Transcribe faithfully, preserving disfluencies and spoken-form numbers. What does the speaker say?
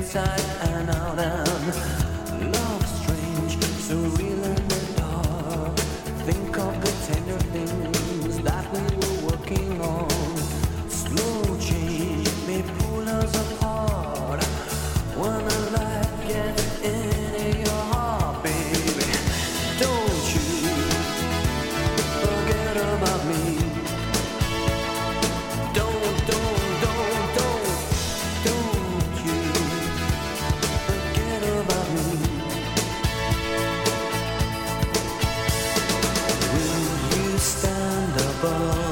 inside and out, and love strange, surreal in the dark. Think of the tender things that we were working on. Slow change may pull us apart. When the light gets into your heart, baby, don't you forget about me. Don't, don't, don't, don't, don't you forget about me. Will you stand above